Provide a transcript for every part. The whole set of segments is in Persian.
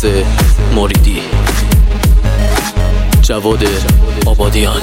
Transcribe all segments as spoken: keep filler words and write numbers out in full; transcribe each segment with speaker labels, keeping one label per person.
Speaker 1: موریدی، جواد آبادیان.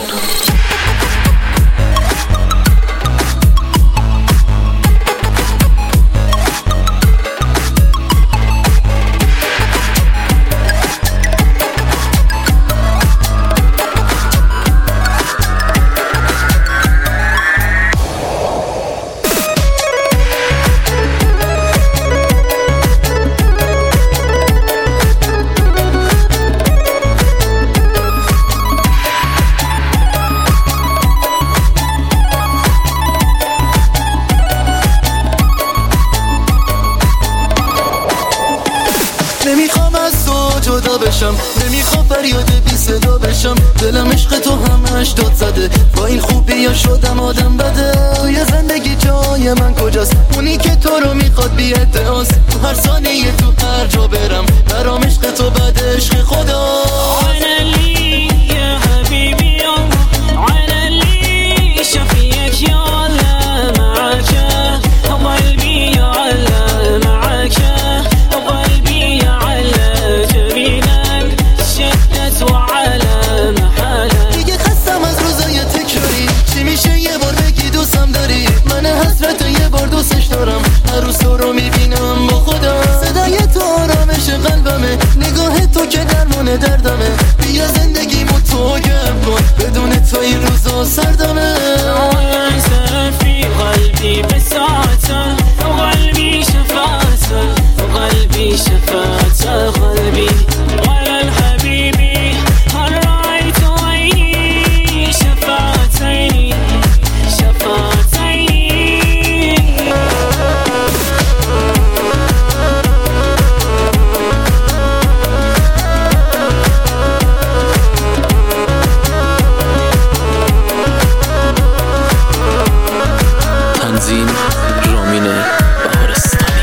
Speaker 2: نمیخوام از تو جدا بشم، نمیخوام فریاد بی صدا بشم. دلم عشق تو همش داد زده، با این خوبی یا شدم آدم بده. توی زندگی جای من کجاست؟ اونی که تو رو میخواد بی ادعاست. تو هر ثانیه تو هر جا برم، برام عشق تو بعد عشق خدا. هر روز تو رو میبینم با خودم، صدای تو آرامش قلبمه، نگاه تو که درمان دردمه. بیا زندگیمو تو گرم کن، بدون تو این روزا سردمه.
Speaker 3: في قلبي بساطة وقلبي شفاته، وقلبي شفاته، قلبي على الحبيب هل رأيت عيني شفاتيني شفاتيني.
Speaker 1: تنظیم رامین بهارستانی.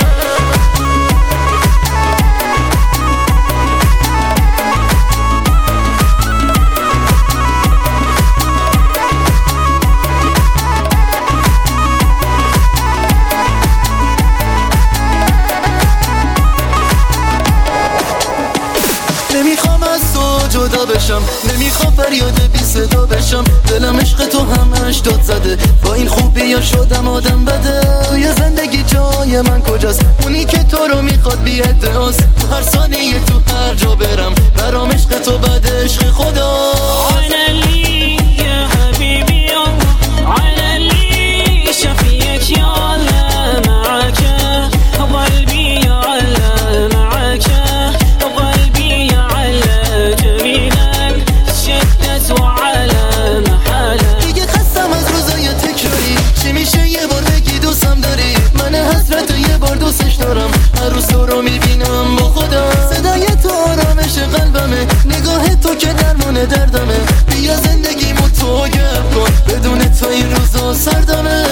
Speaker 2: نمیخوام از تو جدا بشم، نمیخوام فریاد بی صدا بشم. دلم عشق تو همش داد زده، با این خوبی یا شدم آدم بده. توی زندگی جای من کجاست؟ اونی که تو رو میخواد بی ادعاست. تو هر ثانیه تو هر جا برم، برام عشق تو بعد عشق خدا. هر روز تو رو میبینم با خودم، صدای تو آرامش قلبمه، نگاه تو که درمان دردمه. بیا زندگیمو تو گرم کن، بدون تو این روزا سردمه.